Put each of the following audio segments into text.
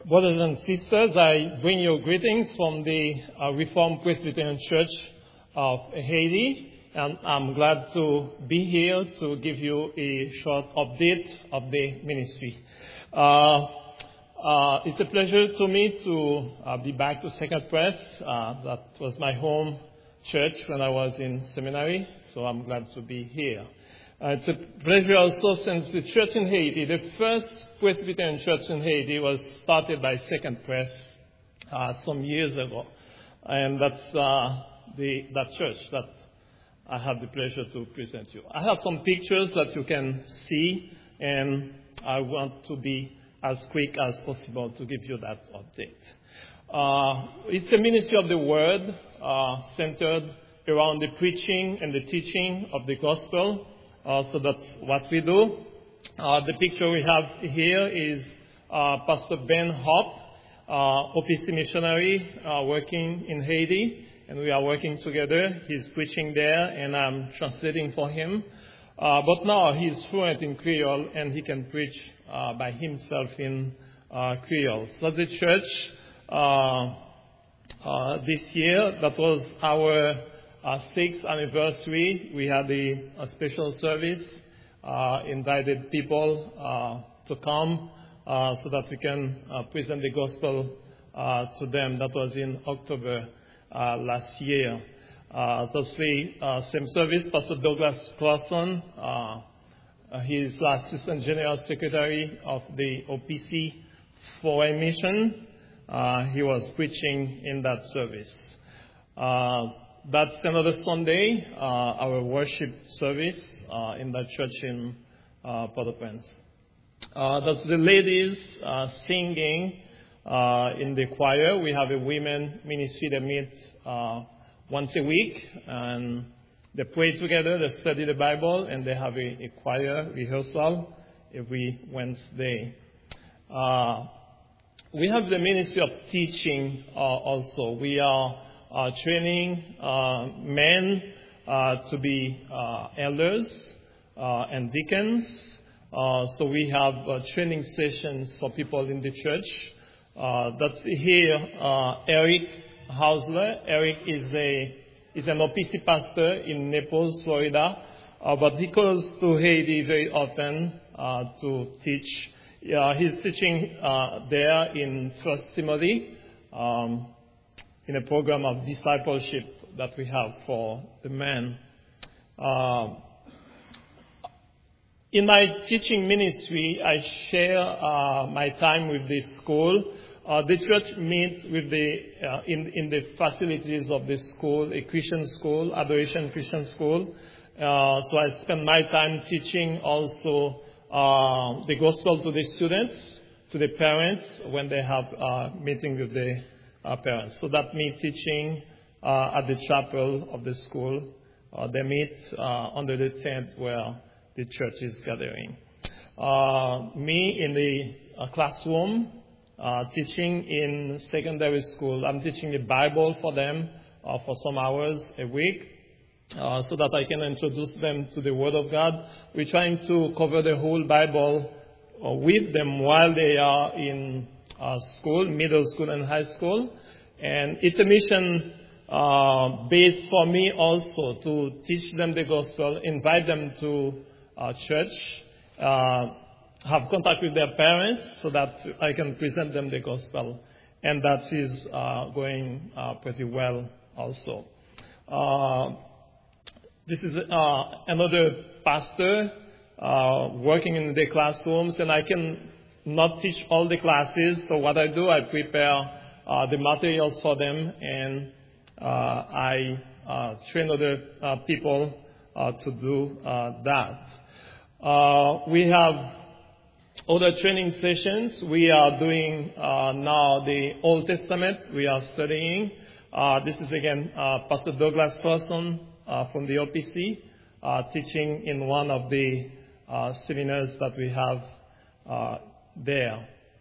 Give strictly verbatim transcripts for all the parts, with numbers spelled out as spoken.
Brothers and sisters, I bring you greetings from the uh, Reformed Presbyterian Church of Haiti, and I'm glad to be here to give you a short update of the ministry. Uh, uh, it's a pleasure to me to uh, be back to Second Pres. Uh, that was my home church when I was in seminary, so I'm glad to be here. Uh, it's a pleasure also since the church in Haiti, the first Presbyterian church in Haiti was started by Second Pres uh, some years ago. And that's uh, the that church that I have the pleasure to present you. I have some pictures that you can see, and I want to be as quick as possible to give you that update. Uh, it's a ministry of the Word uh, centered around the preaching and the teaching of the gospel. Uh, so that's what we do. Uh, the picture we have here is uh, Pastor Ben Hopp, uh, O P C missionary, uh, working in Haiti, and we are working together. He's preaching there, and I'm translating for him. Uh, but now he's fluent in Creole, and he can preach uh, by himself in uh, Creole. So the church uh, uh, this year, that was our Uh, sixth anniversary, we had a, a special service, uh, invited people uh, to come uh, so that we can uh, present the gospel uh, to them. That was in October uh, last year. Uh, that's the uh, same service. Pastor Douglas Clausen, uh, he's Assistant General Secretary of the O P C Foreign Mission. Uh, he was preaching in that service. Uh, That's another Sunday, uh, our worship service uh, in that church in uh, Port-au-Prince. Uh, that's the ladies uh, singing uh, in the choir. We have a women ministry that meet uh, once a week, and they pray together, they study the Bible, and they have a, a choir rehearsal every Wednesday. Uh, we have the ministry of teaching uh, also. We are Uh, training uh, men uh, to be uh, elders uh, and deacons. Uh, so we have uh, training sessions for people in the church. Uh, that's here, uh, Eric Hausler. Eric is a is an O P C pastor in Naples, Florida, uh, but he goes to Haiti very often uh, to teach. Uh, he's teaching uh, there in First Timothy. Um, in a program of discipleship that we have for the men. Uh, in my teaching ministry, I share uh, my time with the school. Uh, the church meets with the uh, in in the facilities of the school, a Christian school, Adoration Christian School. Uh, so I spend my time teaching also uh, the gospel to the students, to the parents when they have uh, meeting with the Uh, parents. So that means teaching uh, at the chapel of the school. Uh, they meet uh, under the tent where the church is gathering. Uh, me in the uh, classroom, uh, teaching in secondary school. I'm teaching the Bible for them uh, for some hours a week uh, so that I can introduce them to the Word of God. We're trying to cover the whole Bible uh, with them while they are in Uh, school, middle school and high school. And it's a mission uh, based for me also to teach them the gospel, invite them to uh, church, uh, have contact with their parents so that I can present them the gospel. And that is uh, going uh, pretty well also. Uh, this is uh, another pastor uh, working in the classrooms, and I can not teach all the classes, so what I do, I prepare uh, the materials for them, and uh, I uh, train other uh, people uh, to do uh, that. Uh, we have other training sessions. We are doing uh, now the Old Testament. We are studying. Uh, this is again uh, Pastor Douglas Clausen uh, from the O P C, uh, teaching in one of the uh, seminars that we have uh, there.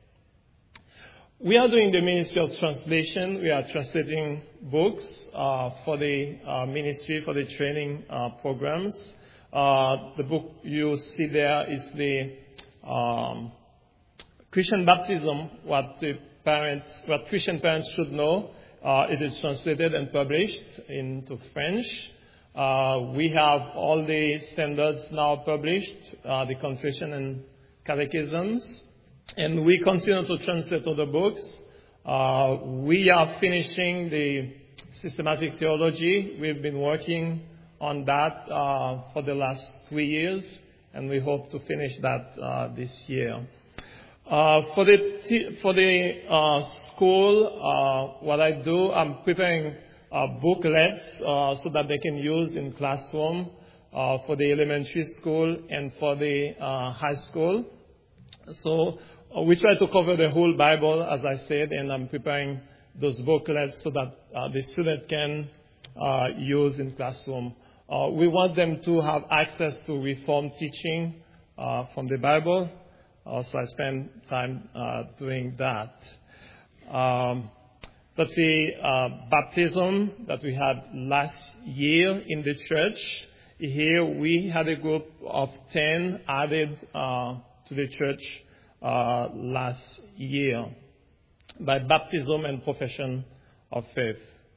We are doing the ministry of translation. We are translating books uh, for the uh, ministry, for the training uh, programs. Uh, the book you see there is the um, Christian baptism, what the parents, what Christian parents should know, uh, it is translated and published into French. Uh, we have all the standards now published, uh, the confession and catechisms, and we continue to translate other books. Uh, we are finishing the systematic theology. We've been working on that uh, for the last three years, and we hope to finish that uh, this year. Uh, for the t- for the uh, school, uh, what I do, I'm preparing uh, booklets uh, so that they can use in classroom uh, for the elementary school and for the uh, high school. So uh, we try to cover the whole Bible, as I said, and I'm preparing those booklets so that uh, the student can uh, use in classroom. Uh, we want them to have access to Reformed teaching uh, from the Bible. Uh, so I spend time uh, doing that. Um, that's the uh, baptism that we had last year in the church. Here we had a group of ten added uh, to the church uh, last year by baptism and profession of faith.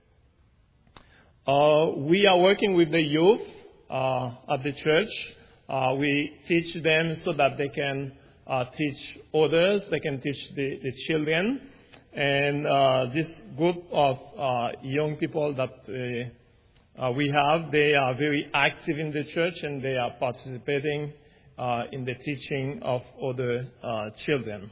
Uh, we are working with the youth uh, at the church. Uh, we teach them so that they can Uh, teach others, they can teach the, the children. And uh, this group of uh, young people that uh, uh, we have, they are very active in the church and they are participating uh, in the teaching of other uh, children.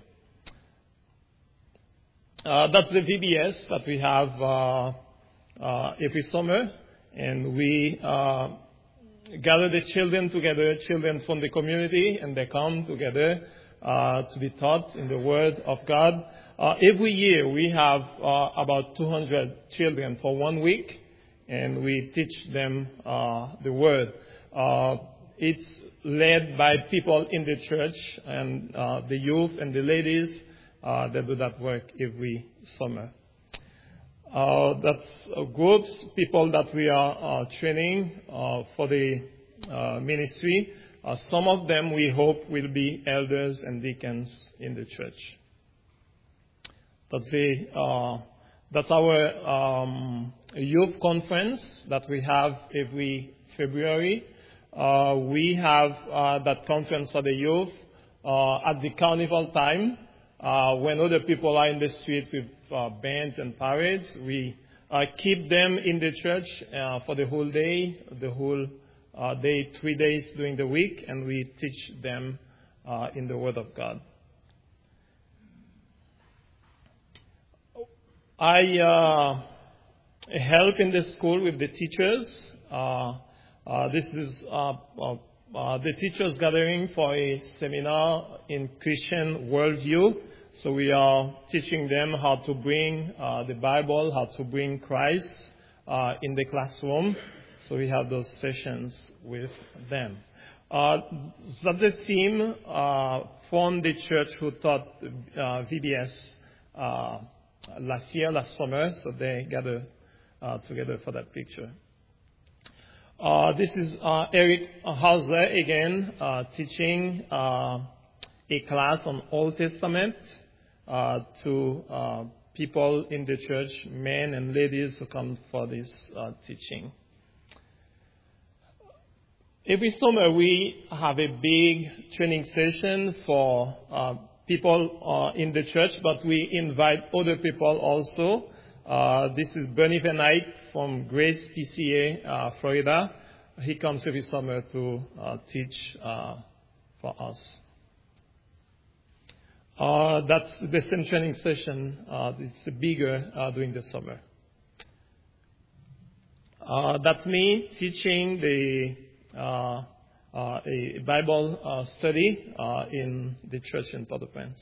Uh, that's the V B S that we have uh, uh, every summer. And we uh, gather the children together, children from the community, and they come together Uh, to be taught in the Word of God. Uh, every year we have uh, about two hundred children for one week, and we teach them uh, the Word. Uh, it's led by people in the church, and uh, the youth and the ladies, uh, they do that work every summer. Uh, that's uh, groups, people that we are uh, training uh, for the uh, ministry. Uh, some of them, we hope, will be elders and deacons in the church. That's, the, uh, that's our um, youth conference that we have every February. Uh, we have uh, that conference for the youth uh, at the carnival time. Uh, when other people are in the street with uh, bands and parades, we uh, keep them in the church uh, for the whole day, the whole Uh, day, three days during the week, and we teach them uh, in the Word of God. I uh, help in the school with the teachers. Uh, uh, this is uh, uh, uh, the teachers gathering for a seminar in Christian worldview. So we are teaching them how to bring uh, the Bible, how to bring Christ uh, in the classroom. So we have those sessions with them. Uh, that's the team uh, from the church who taught uh, V B S uh, last year, last summer. So they gather uh, together for that picture. Uh, this is uh, Eric Hauser again uh, teaching uh, a class on Old Testament uh, to uh, people in the church, men and ladies who come for this uh, teaching. Every summer we have a big training session for uh, people uh, in the church, but we invite other people also. Uh, this is Bernie Van Eyck from Grace P C A, uh, Florida. He comes every summer to uh, teach uh, for us. Uh, that's the same training session. Uh, it's bigger uh, during the summer. Uh, that's me teaching the Uh, uh, a Bible uh, study uh, in the church in Port-au-Prince.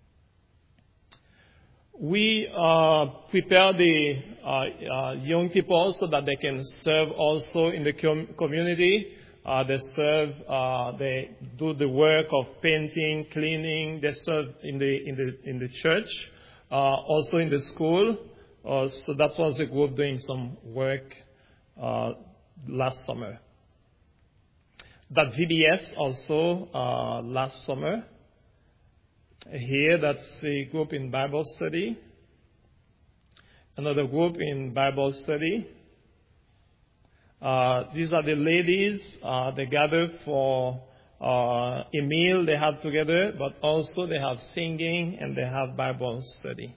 We uh, prepare the uh, uh, young people so that they can serve also in the com- community. Uh, they serve, uh, they do the work of painting, cleaning. They serve in the in the in the church, uh, also in the school. Uh, so that was the group doing some work uh, last summer. That V B S also uh, last summer. here, that's a group in Bible study. Another group in Bible study. Uh, these are the ladies. Uh, they gather for uh, a meal they have together, but also they have singing and they have Bible study.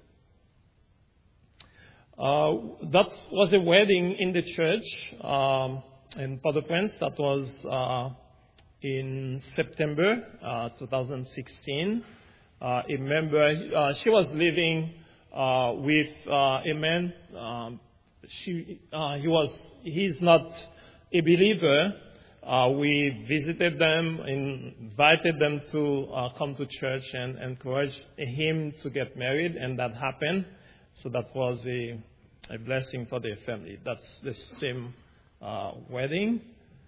Uh, that was a wedding in the church um, in Port-au-Prince. That was uh, in September uh, twenty sixteen. Uh, a member, uh, she was living uh, with uh, a man. Um, she, uh, he was, he's not a believer. Uh, we visited them, invited them to uh, come to church and encouraged him to get married, and that happened. So that was a, a blessing for their family. That's the same uh, wedding.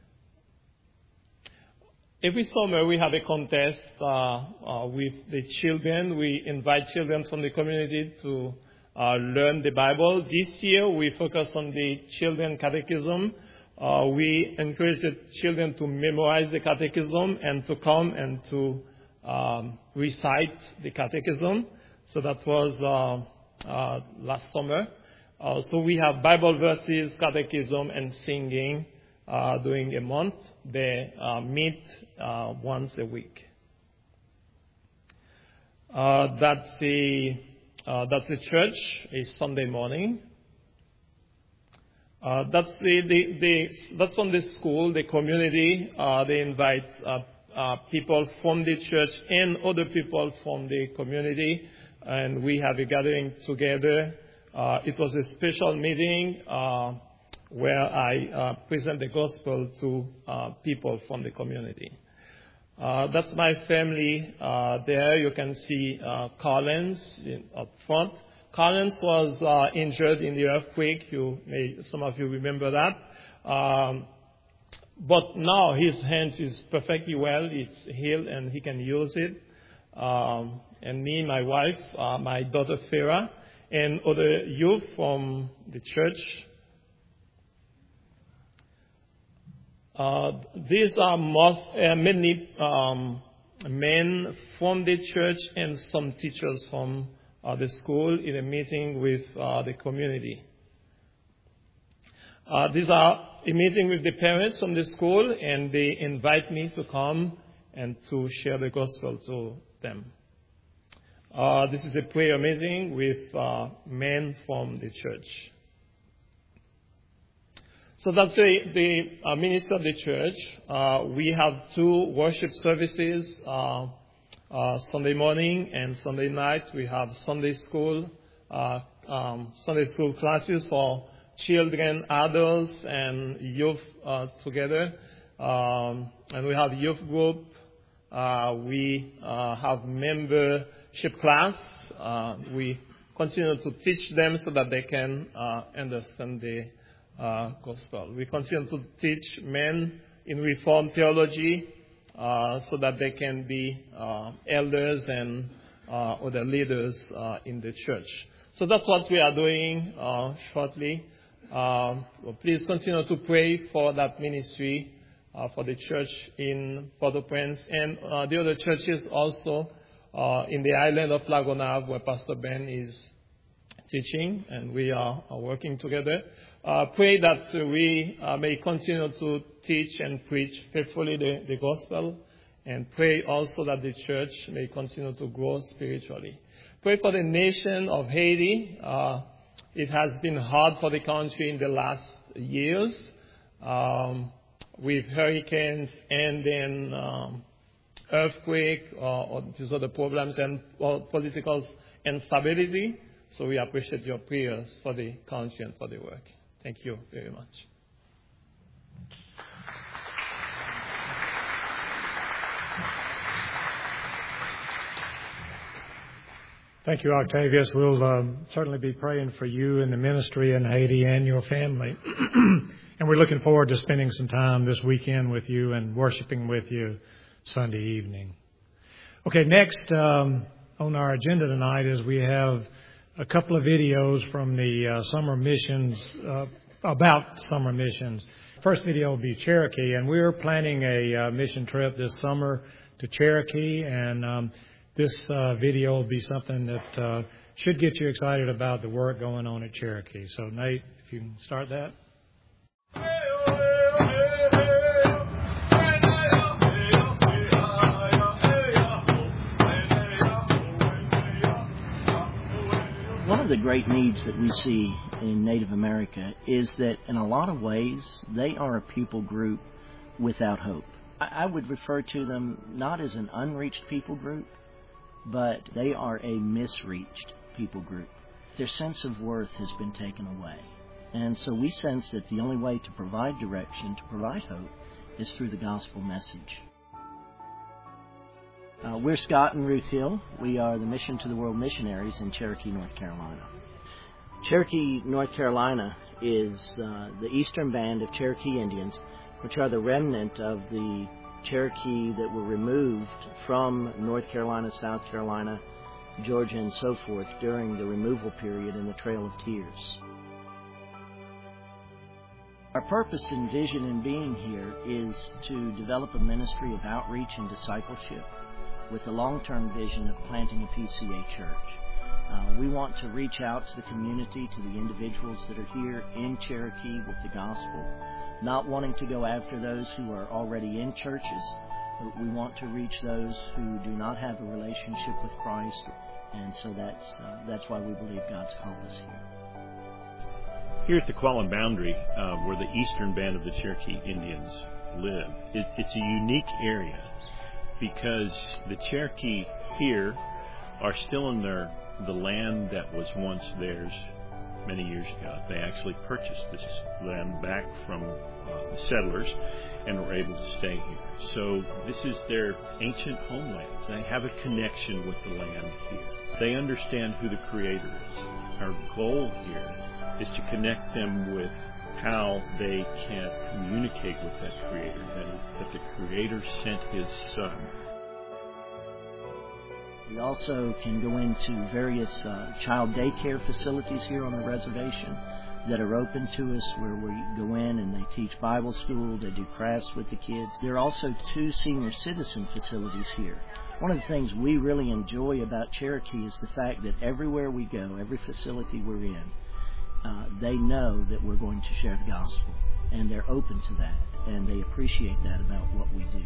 Every summer we have a contest uh, uh, with the children. We invite children from the community to uh, learn the Bible. This year we focus on the children catechism. Uh, we encourage the children to memorize the catechism and to come and to um, recite the catechism. So that was uh, uh, last summer. Uh, so we have Bible verses, catechism, and singing uh, during a month. They uh, meet uh, once a week. Uh, that's the uh, that's the church. A Sunday morning. Uh, that's the, the, the that's from the school, the community. Uh, they invite uh, uh, people from the church and other people from the community, and we have a gathering together. Uh, it was a special meeting uh, where I uh, present the gospel to uh, people from the community. Uh, that's my family. Uh, there you can see uh, Collins in, up front. Collins was uh, injured in the earthquake. You may, some of you remember that. Um, but now his hand is perfectly well. It's healed and he can use it. Um, and me, my wife, uh, my daughter Farah, and other youth from the church. Uh, these are most, uh, many um, men from the church and some teachers from uh, the school in a meeting with uh, the community. Uh, these are a meeting with the parents from the school, and they invite me to come and to share the gospel to them. Uh, this is a prayer meeting with uh, men from the church. So that's the, the uh, ministry of the church. Uh, we have two worship services, uh, uh, Sunday morning and Sunday night. We have Sunday school, uh, um, Sunday school classes for children, adults, and youth uh, together. Um, and we have youth group. Uh, we uh, have membership class. Uh, we continue to teach them so that they can uh, understand the Uh, gospel. We continue to teach men in Reformed theology uh, so that they can be uh, elders and uh, other leaders uh, in the church. So that's what we are doing uh, shortly. Uh, well, please continue to pray for that ministry, uh, for the church in Port-au-Prince and uh, the other churches also uh, in the island of La Gonave, where Pastor Ben is teaching, and we are, are working together. Uh, pray that uh, we uh, may continue to teach and preach faithfully the, the gospel, and pray also that the church may continue to grow spiritually. Pray for the nation of Haiti. Uh, it has been hard for the country in the last years um, with hurricanes and then um, earthquake or, or these other problems and well, political instability. So we appreciate your prayers for the country and for the work. Thank you very much. Thank you, Octavius. We'll um, certainly be praying for you and the ministry in Haiti and your family. And we're looking forward to spending some time this weekend with you and worshiping with you Sunday evening. Okay, next um, on our agenda tonight is we have a couple of videos from the uh, summer missions, uh, about summer missions. First video will be Cherokee, and we're planning a uh, mission trip this summer to Cherokee, and um, this uh, video will be something that uh, should get you excited about the work going on at Cherokee. So, Nate, if you can start that. One of the great needs that we see in Native America is that in a lot of ways they are a people group without hope. I would refer to them not as an unreached people group, but they are a misreached people group. Their sense of worth has been taken away. And so we sense that the only way to provide direction, to provide hope, is through the gospel message. Uh, we're Scott and Ruth Hill. We are the Mission to the World missionaries in Cherokee, North Carolina. Cherokee, North Carolina is uh, the eastern band of Cherokee Indians, which are the remnant of the Cherokee that were removed from North Carolina, South Carolina, Georgia, and so forth during the removal period in the Trail of Tears. Our purpose and vision in being here is to develop a ministry of outreach and discipleship with the long-term vision of planting a P C A church. Uh, we want to reach out to the community, to the individuals that are here in Cherokee with the gospel, not wanting to go after those who are already in churches, but we want to reach those who do not have a relationship with Christ, and so that's uh, that's why we believe God's called us here. Here at the Qualan boundary, uh, where the eastern band of the Cherokee Indians live, it, it's a unique area because the Cherokee here are still in their the land that was once theirs many years ago. They actually purchased this land back from uh, the settlers and were able to stay here. So this is their ancient homeland. They have a connection with the land here. They understand who the Creator is. Our goal here is to connect them with how they can communicate with that Creator, that is, that the Creator sent His Son. We also can go into various uh, child daycare facilities here on the reservation that are open to us, where we go in and they teach Bible school, they do crafts with the kids. There are also two senior citizen facilities here. One of the things we really enjoy about Cherokee is the fact that everywhere we go, every facility we're in, uh, they know that we're going to share the gospel, and they're open to that, and they appreciate that about what we do.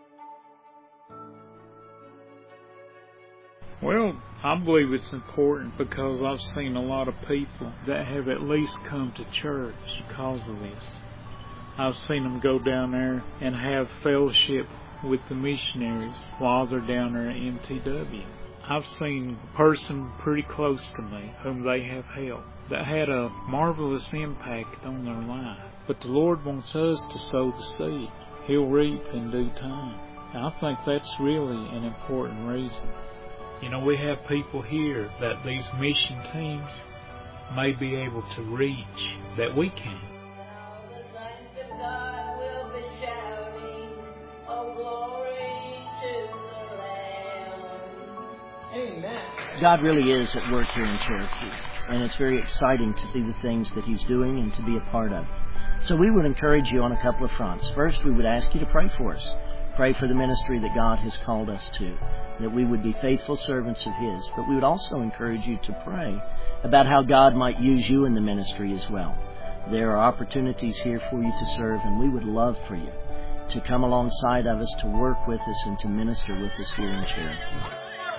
Well, I believe it's important because I've seen a lot of people that have at least come to church because of this. I've seen them go down there and have fellowship with the missionaries while they're down there at M T W. I've seen a person pretty close to me whom they have helped that had a marvelous impact on their life. But the Lord wants us to sow the seed. He'll reap in due time. And I think that's really an important reason. You know, we have people here that these mission teams may be able to reach that we can't. The saints of God will be shouting, oh glory to the Lamb. Amen. God really is at work here in Cherokee, and it's very exciting to see the things that He's doing and to be a part of. So we would encourage you on a couple of fronts. First, we would ask you to pray for us. Pray for the ministry that God has called us to, that we would be faithful servants of His. But we would also encourage you to pray about how God might use you in the ministry as well. There are opportunities here for you to serve, and we would love for you to come alongside of us, to work with us, and to minister with us here in Cherokee.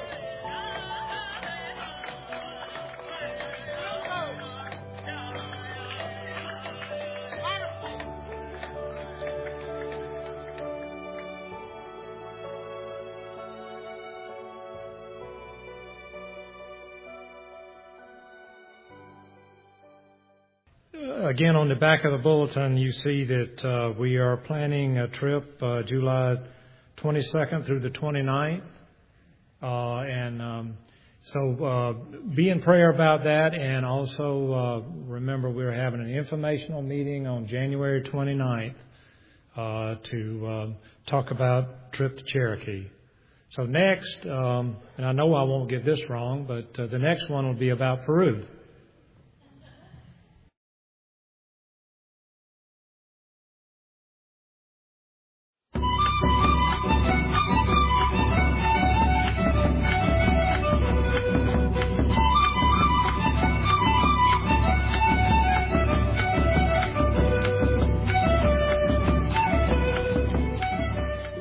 Again, on the back of the bulletin, you see that uh, we are planning a trip uh, July twenty-second through the twenty-ninth. Uh, and um, so uh, be in prayer about that. And also uh, remember, we're having an informational meeting on January twenty-ninth uh, to um, talk about trip to Cherokee. So next, um, and I know I won't get this wrong, but uh, the next one will be about Peru.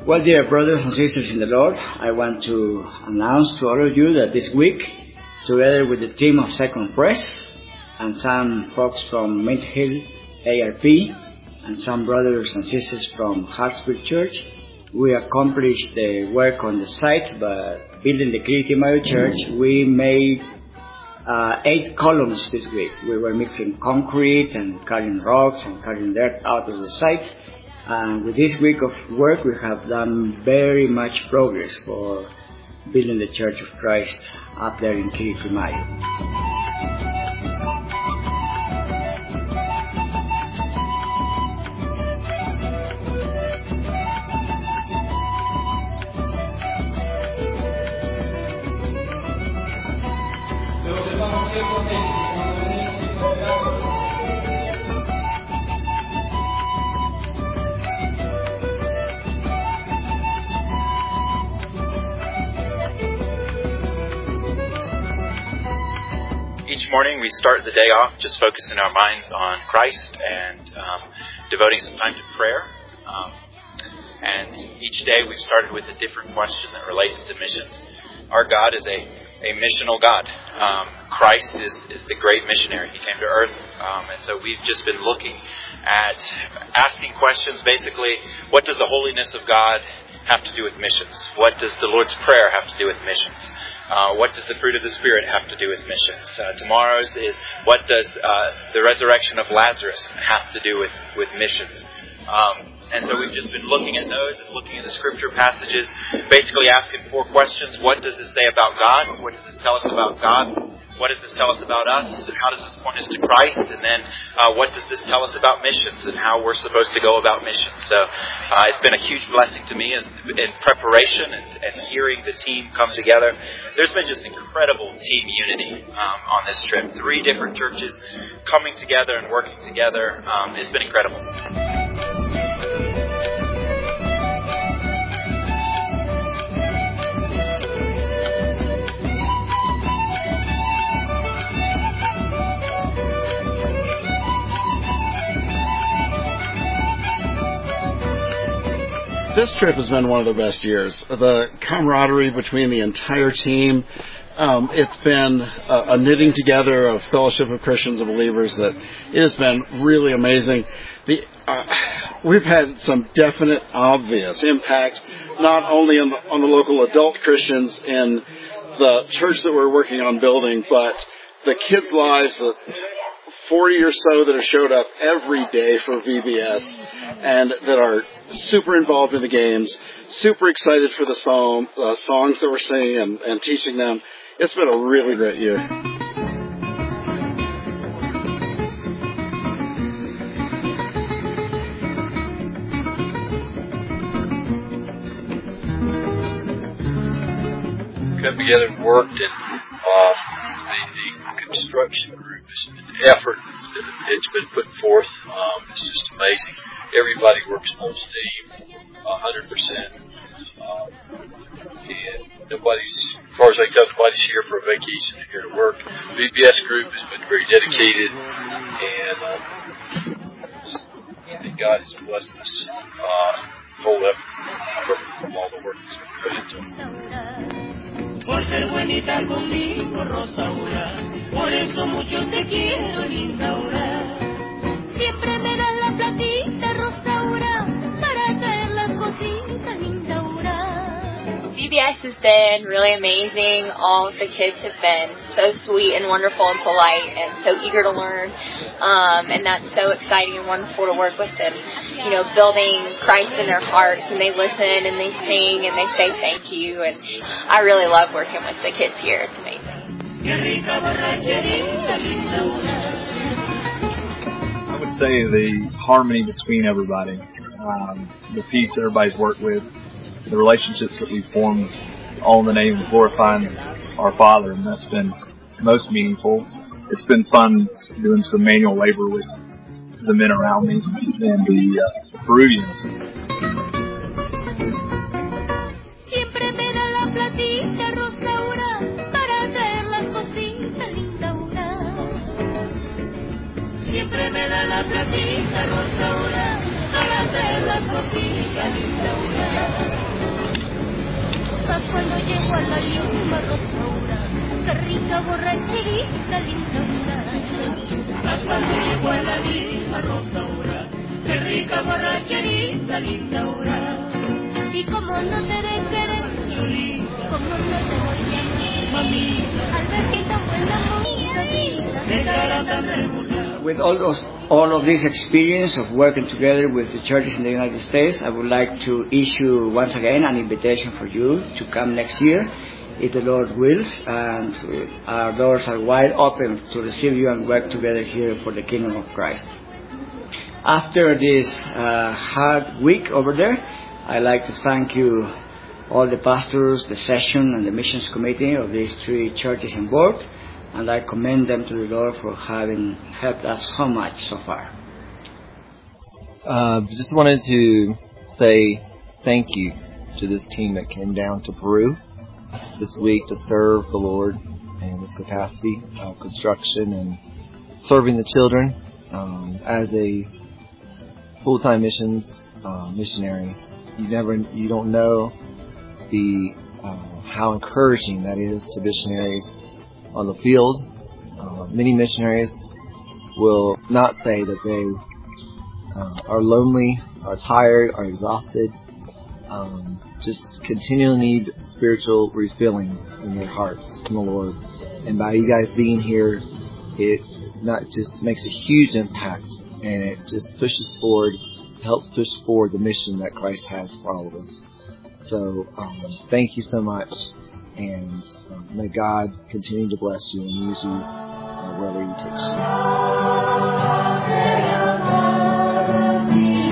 Well, dear brothers and sisters in the Lord, I want to announce to all of you that this week, together with the team of Second Press and some folks from Mint Hill A R P and some brothers and sisters from Hartsville Church, we accomplished the work on the site by building the Trinity Mary Church. We made uh, eight columns this week. We were mixing concrete and carrying rocks and carrying dirt out of the site. And with this week of work, we have done very much progress for building the Church of Christ up there in Quiriquimayo. Each morning we start the day off just focusing our minds on Christ and um, devoting some time to prayer. Um, and each day we've started with a different question that relates to missions. Our God is a, a missional God. Um, Christ is, is the great missionary. He came to earth. Um, and so we've just been looking at asking questions, basically, what does the holiness of God have to do with missions? What does the Lord's Prayer have to do with missions? Uh, what does the fruit of the Spirit have to do with missions? Uh, tomorrow's is what does uh, the resurrection of Lazarus have to do with, with missions? Um, and so we've just been looking at those and looking at the scripture passages, basically asking four questions. What does this say about God? What does this tell us about God? What does this tell us about us? And how does this point us to Christ? And then uh, what does this tell us about missions and how we're supposed to go about missions? So uh, it's been a huge blessing to me as, in preparation and, and hearing the team come together. There's been just incredible team unity um, on this trip. Three different churches coming together and working together. Um, it's been incredible. This trip has been one of the best years. The camaraderie between the entire team, um, it's been a, a knitting together of fellowship of Christians and believers that it has been really amazing. The, uh, we've had some definite, obvious impact, not only on the, on the local adult Christians in the church that we're working on building, but the kids' lives, the forty or so that have showed up every day for V B S and that are super involved in the games, super excited for the song, uh, songs that we're singing and, and teaching them. It's been a really great year. Come together and worked, and uh, the, the construction group has been effort that it's been put forth. Um, it's just amazing. Everybody works on steam, one hundred percent. Um, and nobody's, as far as I can tell, nobody's here for a vacation. They're here to work. The V B S group has been very dedicated, and uh, I think God has blessed us uh, whole effort from, from all the work that's been put into it. Por ser buenita conmigo, Rosaura, por eso mucho te quiero, Lindaura. Siempre me das la platita, Rosaura, para traer las cositas, Lindaura. V B S has been really amazing. All of the kids have been so sweet and wonderful and polite and so eager to learn. Um, and that's so exciting and wonderful to work with them, you know, building Christ in their hearts, and they listen and they sing and they say thank you. And I really love working with the kids here. It's amazing. I would say the harmony between everybody, um, the peace that everybody's worked with, the relationships that we've formed, all in the name of glorifying our Father, and that's been most meaningful. It's been fun doing some manual labor with the men around me and the uh, Peruvians. Siempre me da la platita, Rosaura, para traer las cositas, Lindaura. Siempre me da la platita, Rosaura, para traer las cositas linda. Mas cuando llego a la Lima Rosaura, qué rica borracherita linda. Mas cuando llego a la Lima Rosaura, qué rica borracherita linda. Y como no te de querer, como no te voy a amar, mamita, al ver que tan buena música, de cara tan regular. With all, those, all of this experience of working together with the churches in the United States, I would like to issue once again an invitation for you to come next year, if the Lord wills, and our doors are wide open to receive you and work together here for the kingdom of Christ. After this uh, hard week over there, I'd like to thank you, all the pastors, the session, and the missions committee of these three churches involved, and I commend them to the Lord for having helped us so much so far. Uh, just wanted to say thank you to this team that came down to Peru this week to serve the Lord in this capacity of construction and serving the children. Um, as a full-time missions uh, missionary, you never, you don't know the uh, how encouraging that is to missionaries on the field. Uh, many missionaries will not say that they uh, are lonely, are tired, are exhausted. Um, just continually need spiritual refilling in their hearts from the Lord. And by you guys being here, it not just makes a huge impact, and it just pushes forward, helps push forward the mission that Christ has for all of us. So um, thank you so much, and uh, may God continue to bless you and use you uh, wherever He takes you.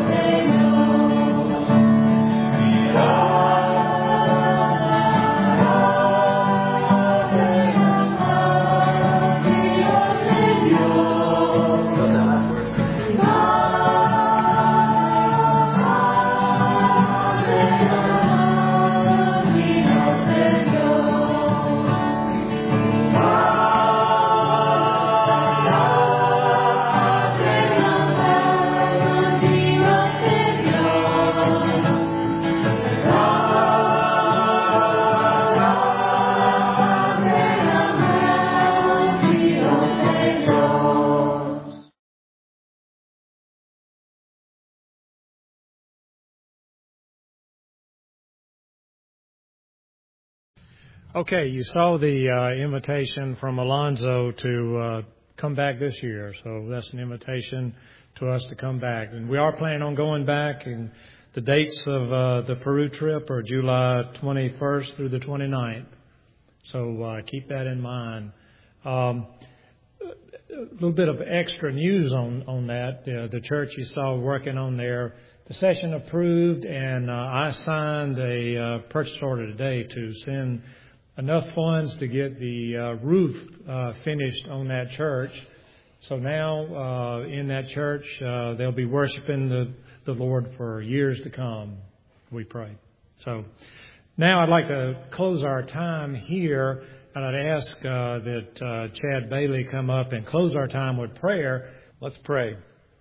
Okay, you saw the uh, invitation from Alonzo to uh, come back this year, so that's an invitation to us to come back. And we are planning on going back, and the dates of uh, the Peru trip are July twenty-first through the twenty-ninth, so uh, keep that in mind. Um, a little bit of extra news on, on that. Uh, the church you saw working on there, the session approved, and uh, I signed a uh, purchase order today to send enough funds to get the uh, roof uh, finished on that church. So now uh, in that church, uh, they'll be worshiping the, the Lord for years to come, we pray. So now I'd like to close our time here, and I'd ask uh, that uh, Chad Bailey come up and close our time with prayer. Let's pray.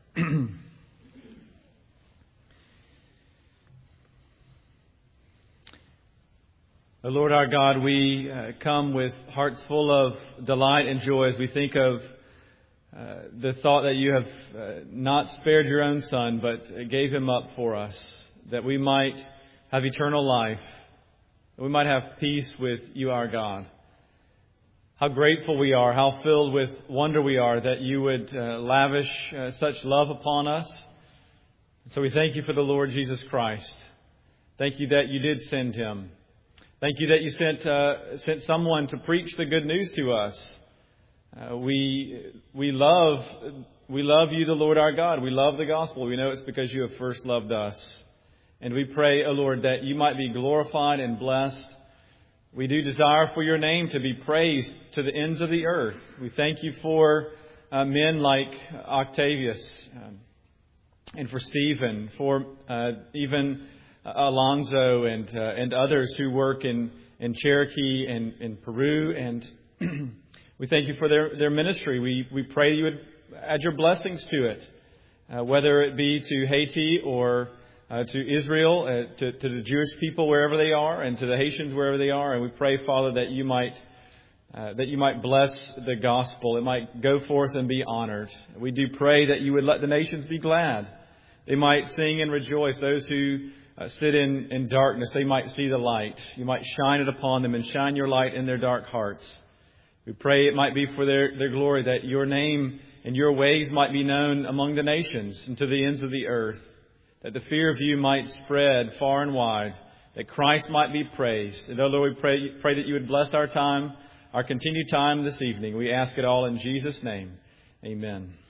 Lord our God, we uh, come with hearts full of delight and joy as we think of uh, the thought that you have uh, not spared your own Son, but gave him up for us, that we might have eternal life, that we might have peace with you, our God. How grateful we are, how filled with wonder we are that you would uh, lavish uh, such love upon us. So we thank you for the Lord Jesus Christ. Thank you that you did send him. Thank you that you sent uh, sent someone to preach the good news to us. Uh, we we love we love you, the Lord our God. We love the gospel. We know it's because you have first loved us. And we pray, O Lord, that you might be glorified and blessed. We do desire for your name to be praised to the ends of the earth. We thank you for uh, men like Octavius um, and for Stephen, for uh, even Alonzo and uh, and others who work in, in Cherokee and in Peru. And we thank you for their, their ministry. We we pray you would add your blessings to it. uh, whether it be to Haiti or uh, to Israel, uh, to, to the Jewish people wherever they are, and to the Haitians wherever they are. And we pray, Father, that you might uh, that you might bless the gospel. It might go forth and be honored. We do pray that you would let the nations be glad. They might sing and rejoice. Those who uh, sit in, in darkness, they might see the light. You might shine it upon them and shine your light in their dark hearts. We pray it might be for their, their glory, that your name and your ways might be known among the nations and to the ends of the earth, that the fear of you might spread far and wide, that Christ might be praised. And, oh Lord, we pray, pray that you would bless our time, our continued time this evening. We ask it all in Jesus' name. Amen.